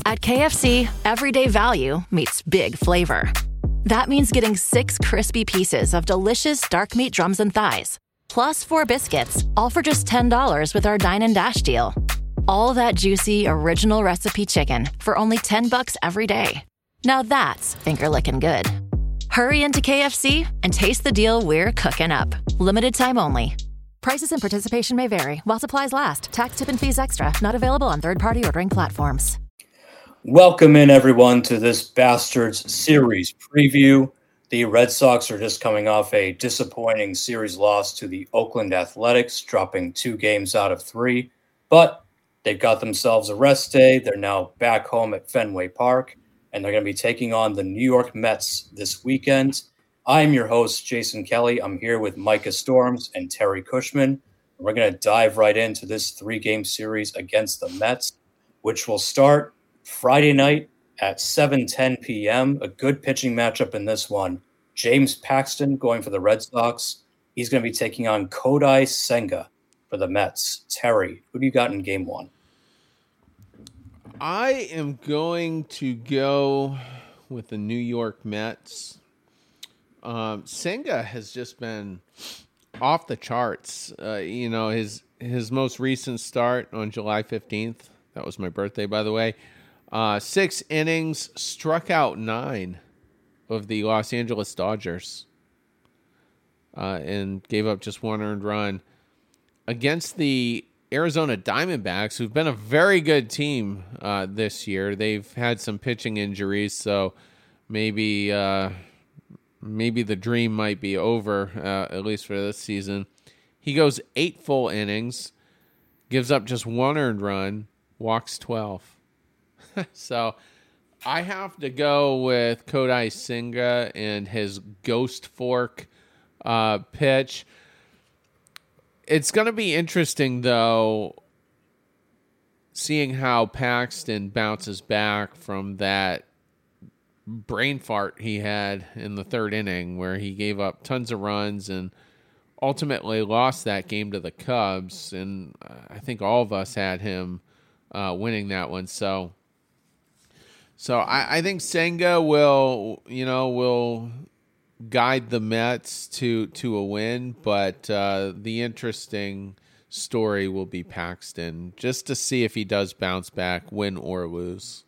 At KFC, everyday value meets big flavor. That means getting 6 crispy pieces of delicious dark meat drums and thighs, plus 4 biscuits, all for just $10 with our Dine and Dash deal. All that juicy, original recipe chicken for only $10 every day. Now that's finger-licking good. Hurry into KFC and taste the deal we're cooking up. Limited time only. Prices and participation may vary while supplies last. Tax, tip, and fees extra. Not available on third-party ordering platforms. Welcome in, everyone, to this Bastards series preview. The Red Sox are just coming off a disappointing series loss to the Oakland Athletics, dropping 2 games out of 3. But they've got themselves a rest day. They're now back home at Fenway Park, and they're going to be taking on the New York Mets this weekend. I'm your host, Jason Kelly. I'm here with Micah Storms and Terry Cushman. We're going to dive right into this 3-game series against the Mets, which will start Friday night at 7:10 p.m. A good pitching matchup in this one. James Paxton going for the Red Sox. He's going to be taking on Kodai Senga for the Mets. Terry, who do you got in game 1? I am going to go with the New York Mets. Senga has just been off the charts. His most recent start on July 15th. That was my birthday, by the way. 6 innings, struck out 9 of the Los Angeles Dodgers, and gave up just 1 earned run against the Arizona Diamondbacks, who've been a very good team this year. They've had some pitching injuries, so maybe the dream might be over, at least for this season. He goes 8 full innings, gives up just 1 earned run, walks 12. So I have to go with Kodai Senga and his ghost fork pitch. It's going to be interesting, though, seeing how Paxton bounces back from that brain fart he had in the 3rd inning where he gave up tons of runs and ultimately lost that game to the Cubs. And I think all of us had him winning that one. So I think Senga will guide the Mets to a win, but the interesting story will be Paxton, just to see if he does bounce back, win or lose.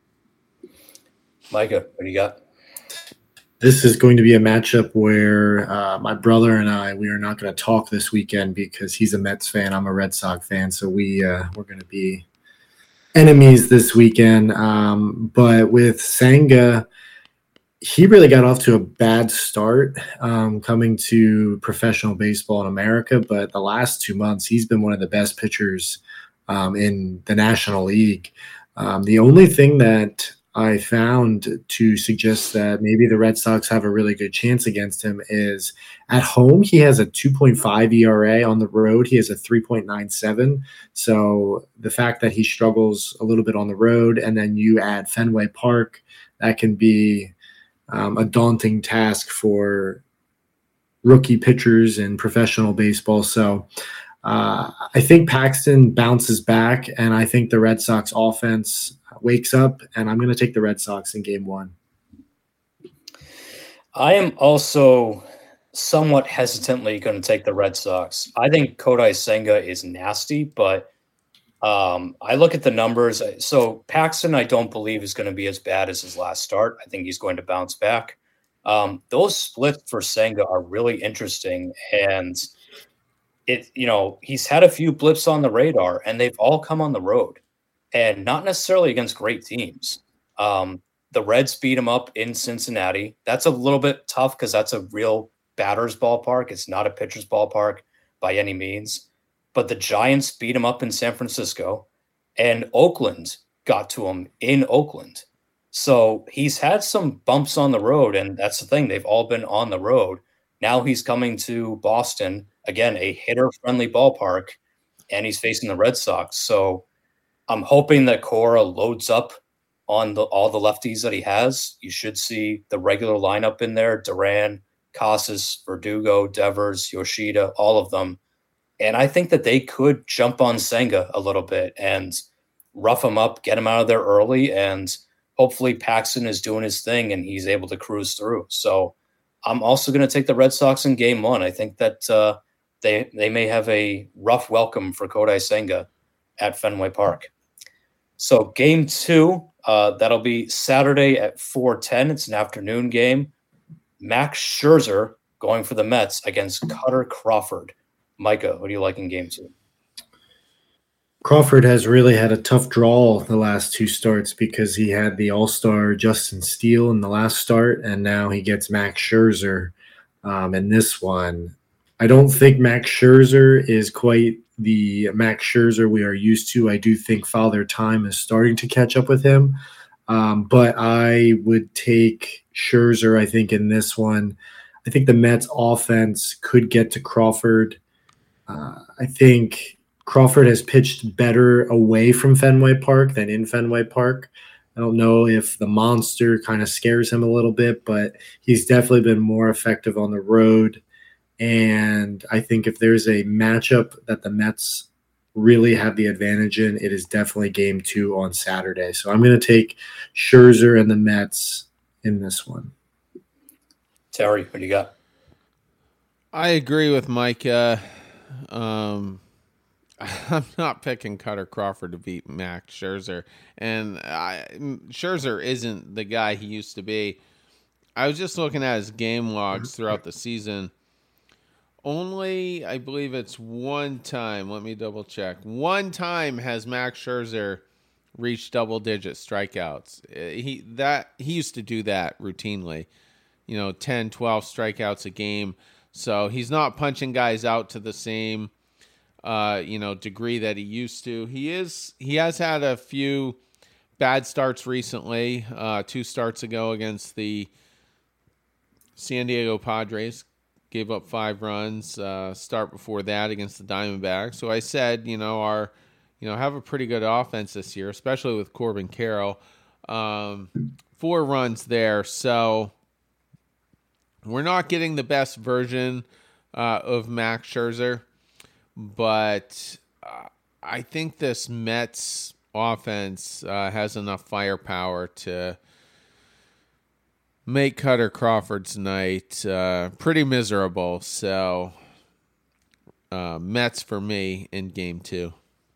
Micah, what do you got? This is going to be a matchup where my brother and I, we are not going to talk this weekend because he's a Mets fan. I'm a Red Sox fan, so we're going to be enemies this weekend. But with Senga, he really got off to a bad start coming to professional baseball in America. But the last 2 months, he's been one of the best pitchers in the National League. The only thing that I found to suggest that maybe the Red Sox have a really good chance against him is at home, he has a 2.5 ERA. On the road, he has a 3.97. So the fact that he struggles a little bit on the road, and then you add Fenway Park, that can be a daunting task for rookie pitchers in professional baseball. So I think Paxton bounces back, and I think the Red Sox offense wakes up, and I'm going to take the Red Sox in game 1. I am also somewhat hesitantly going to take the Red Sox. I think Kodai Senga is nasty, but I look at the numbers. So Paxton, I don't believe is going to be as bad as his last start. I think he's going to bounce back. Those splits for Senga are really interesting, and he's had a few blips on the radar, and they've all come on the road. And not necessarily against great teams. The Reds beat him up in Cincinnati. That's a little bit tough because that's a real batter's ballpark. It's not a pitcher's ballpark by any means. But the Giants beat him up in San Francisco. And Oakland got to him in Oakland. So he's had some bumps on the road. And that's the thing. They've all been on the road. Now he's coming to Boston. Again, a hitter-friendly ballpark. And he's facing the Red Sox. So I'm hoping that Cora loads up on all the lefties that he has. You should see the regular lineup in there: Duran, Casas, Verdugo, Devers, Yoshida, all of them. And I think that they could jump on Senga a little bit and rough him up, get him out of there early, and hopefully Paxton is doing his thing and he's able to cruise through. So I'm also going to take the Red Sox in game one. I think that they may have a rough welcome for Kodai Senga at Fenway Park. So game two, that'll be Saturday at 4:10. It's an afternoon game. Max Scherzer going for the Mets against Cutter Crawford. Micah, what do you like in game two? Crawford has really had a tough draw the last two starts because he had the all-star Justin Steele in the last start, and now he gets Max Scherzer in this one. I don't think Max Scherzer is quite the Max Scherzer we are used to. I do think Father Time is starting to catch up with him, but I would take Scherzer, I think, in this one. I think the Mets offense could get to Crawford. I think Crawford has pitched better away from Fenway Park than in Fenway Park. I don't know if the monster kind of scares him a little bit, but he's definitely been more effective on the road. And I think if there's a matchup that the Mets really have the advantage in, it is definitely game two on Saturday. So I'm going to take Scherzer and the Mets in this one. Terry, what do you got? I agree with Micah. I'm not picking Cutter Crawford to beat Max Scherzer. And Scherzer isn't the guy he used to be. I was just looking at his game logs throughout the season. Only, I believe it's one time. Let me double check. One time has Max Scherzer reached double-digit strikeouts. He used to do that routinely. 10, 12 strikeouts a game. So he's not punching guys out to the same degree that he used to. He has had a few bad starts recently. 2 starts ago against the San Diego Padres, gave up 5 runs. Start before that against the Diamondbacks. So I said, have a pretty good offense this year, especially with Corbin Carroll. 4 runs there. So we're not getting the best version of Max Scherzer. But I think this Mets offense has enough firepower to make Cutter Crawford's night pretty miserable. So Mets for me in game 2.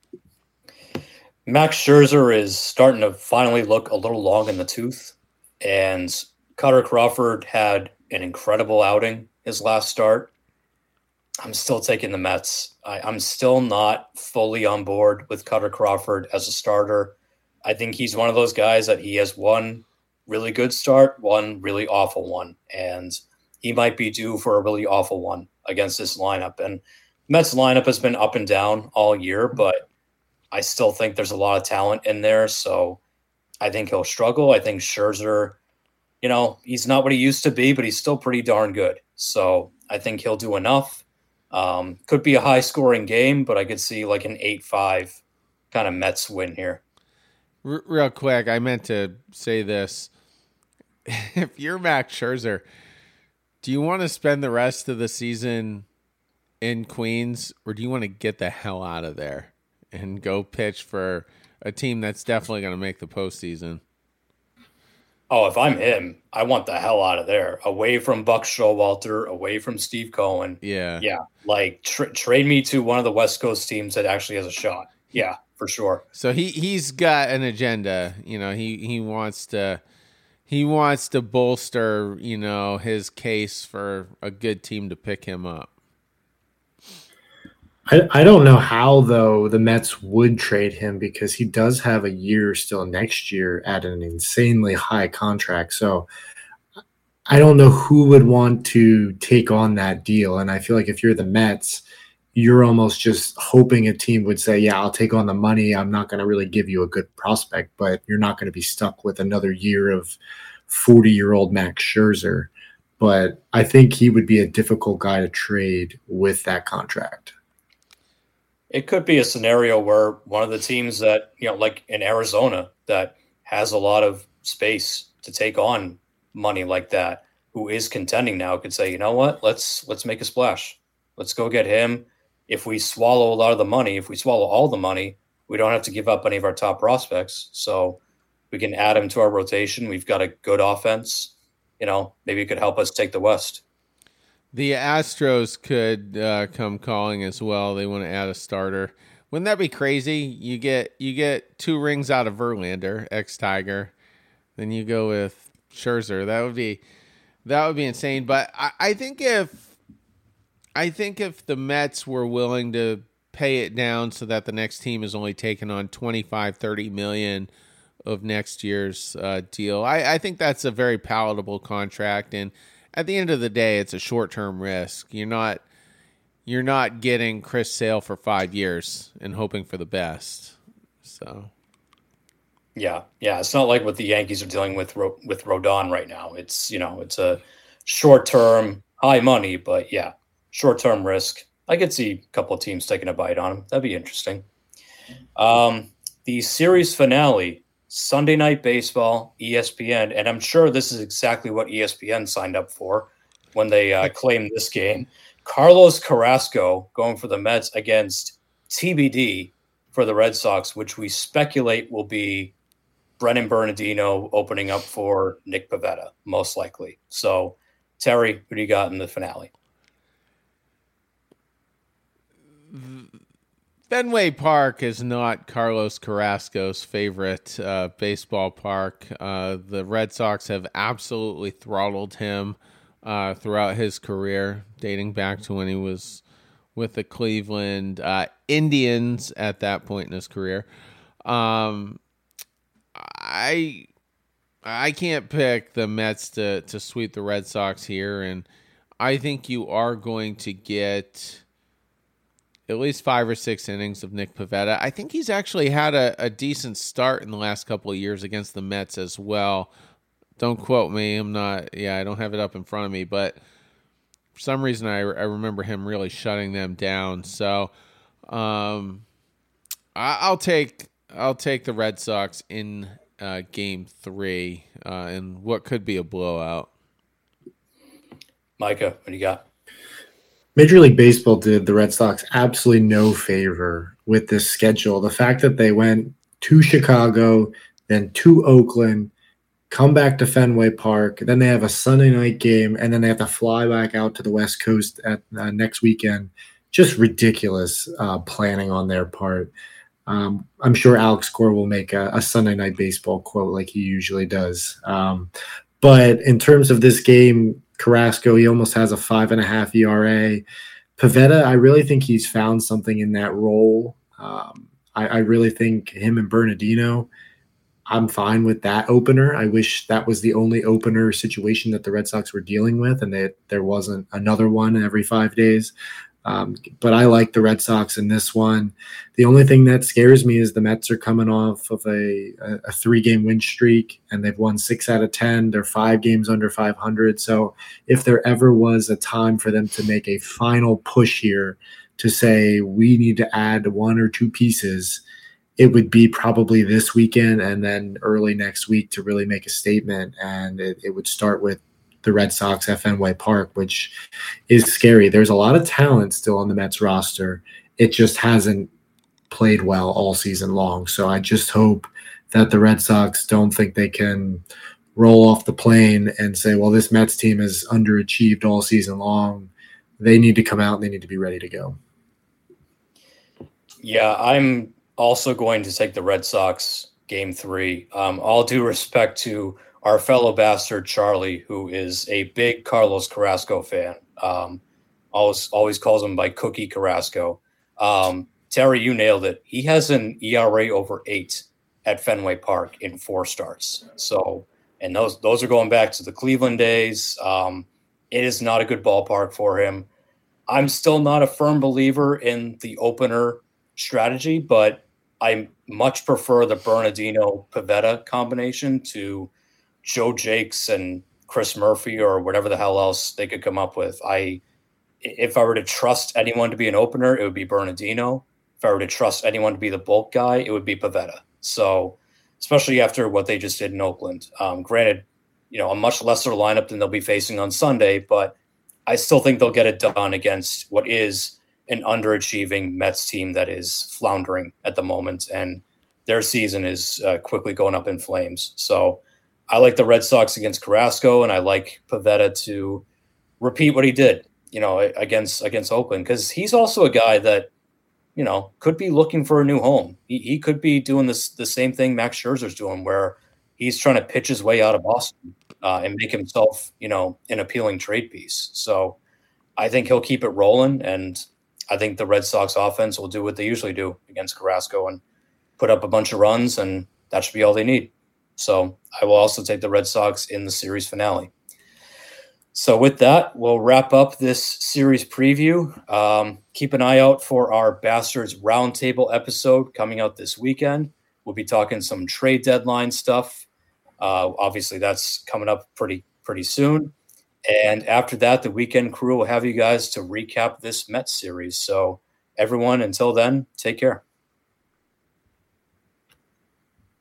Max Scherzer is starting to finally look a little long in the tooth. And Cutter Crawford had an incredible outing his last start. I'm still taking the Mets. I'm still not fully on board with Cutter Crawford as a starter. I think he's one of those guys that he has one really good start, one really awful one, and he might be due for a really awful one against this lineup. And Mets lineup has been up and down all year, but I still think there's a lot of talent in there, so I think he'll struggle. I think Scherzer, he's not what he used to be, but he's still pretty darn good. So I think he'll do enough. Could be a high-scoring game, but I could see like an 8-5 kind of Mets win here. Real quick, I meant to say this. If you're Max Scherzer, do you want to spend the rest of the season in Queens, or do you want to get the hell out of there and go pitch for a team that's definitely going to make the postseason? Oh, if I'm him, I want the hell out of there. Away from Buck Showalter, away from Steve Cohen. Yeah. Yeah. Like, trade me to one of the West Coast teams that actually has a shot. Yeah, for sure. So he's got an agenda. He wants to bolster, his case for a good team to pick him up. I don't know how, though, the Mets would trade him because he does have a year still next year at an insanely high contract. So I don't know who would want to take on that deal. And I feel like if you're the Mets, you're almost just hoping a team would say, yeah, I'll take on the money. I'm not going to really give you a good prospect, but you're not going to be stuck with another year of 40-year-old Max Scherzer. But I think he would be a difficult guy to trade with that contract. It could be a scenario where one of the teams that, like in Arizona, that has a lot of space to take on money like that, who is contending now, could say, you know what, let's make a splash. Let's go get him. If we swallow a lot of the money, if we swallow all the money, we don't have to give up any of our top prospects. So we can add him to our rotation. We've got a good offense. Maybe it could help us take the West. The Astros could come calling as well. They want to add a starter. Wouldn't that be crazy? You get 2 rings out of Verlander, ex-Tiger. Then you go with Scherzer. That would be insane. But I think if the Mets were willing to pay it down so that the next team is only taking on 25-30 million of next year's deal, I think that's a very palatable contract. And at the end of the day, it's a short-term risk. You're not getting Chris Sale for 5 years and hoping for the best. So, yeah, it's not like what the Yankees are dealing with Rodon right now. It's it's a short-term high money, but yeah, short-term risk. I could see a couple of teams taking a bite on him. That'd be interesting. The series finale, Sunday Night Baseball, ESPN, and I'm sure this is exactly what ESPN signed up for when they claimed this game. Carlos Carrasco going for the Mets against TBD for the Red Sox, which we speculate will be Brennan Bernardino opening up for Nick Pivetta, most likely. So, Terry, who do you got in the finale? Fenway Park is not Carlos Carrasco's favorite baseball park. The Red Sox have absolutely throttled him throughout his career, dating back to when he was with the Cleveland Indians at that point in his career. I can't pick the Mets to sweep the Red Sox here, and I think you are going to get at least 5 or 6 innings of Nick Pivetta. I think he's actually had a decent start in the last couple of years against the Mets as well. Don't quote me. I don't have it up in front of me, but for some reason I remember him really shutting them down. So I'll take the Red Sox in Game 3 in what could be a blowout. Micah, what do you got? Major League Baseball did the Red Sox absolutely no favor with this schedule. The fact that they went to Chicago, then to Oakland, come back to Fenway Park, then they have a Sunday night game, and then they have to fly back out to the West Coast at next weekend. Just ridiculous planning on their part. I'm sure Alex Gore will make a Sunday Night Baseball quote like he usually does. But in terms of this game, Carrasco, he almost has a 5.5 ERA. Pivetta, I really think he's found something in that role. I really think him and Bernardino, I'm fine with that opener. I wish that was the only opener situation that the Red Sox were dealing with and that there wasn't another one every 5 days. But I like the Red Sox in this one. The only thing that scares me is the Mets are coming off of a 3-game win streak, and they've won 6 out of 10. They're 5 games under 500. So if there ever was a time for them to make a final push here to say we need to add 1 or 2 pieces, it would be probably this weekend and then early next week to really make a statement. And it would start with the Red Sox at Fenway Park, which is scary. There's a lot of talent still on the Mets roster. It just hasn't played well all season long. So I just hope that the Red Sox don't think they can roll off the plane and say, well, this Mets team has underachieved all season long. They need to come out and they need to be ready to go. Yeah, I'm also going to take the Red Sox Game 3. All due respect to our fellow bastard Charlie, who is a big Carlos Carrasco fan, always calls him by Cookie Carrasco. Terry, you nailed it. He has an ERA over 8 at Fenway Park in 4 starts. So, and those are going back to the Cleveland days. It is not a good ballpark for him. I'm still not a firm believer in the opener strategy, but I much prefer the Bernardino-Pivetta combination to Joe Jakes and Chris Murphy or whatever the hell else they could come up with. If I were to trust anyone to be an opener, it would be Bernardino. If I were to trust anyone to be the bulk guy, it would be Pivetta. So, especially after what they just did in Oakland. Granted, a much lesser lineup than they'll be facing on Sunday, but I still think they'll get it done against what is an underachieving Mets team that is floundering at the moment, and their season is quickly going up in flames. So I like the Red Sox against Carrasco, and I like Pivetta to repeat what he did, against Oakland, because he's also a guy that, could be looking for a new home. He could be doing the same thing Max Scherzer's doing, where he's trying to pitch his way out of Boston and make himself, an appealing trade piece. So I think he'll keep it rolling, and I think the Red Sox offense will do what they usually do against Carrasco and put up a bunch of runs, and that should be all they need. So I will also take the Red Sox in the series finale. So with that, we'll wrap up this series preview. Keep an eye out for our Bastards Roundtable episode coming out this weekend. We'll be talking some trade deadline stuff. Obviously, that's coming up pretty soon. And after that, the Weekend Crew will have you guys to recap this Mets series. So everyone, until then, take care.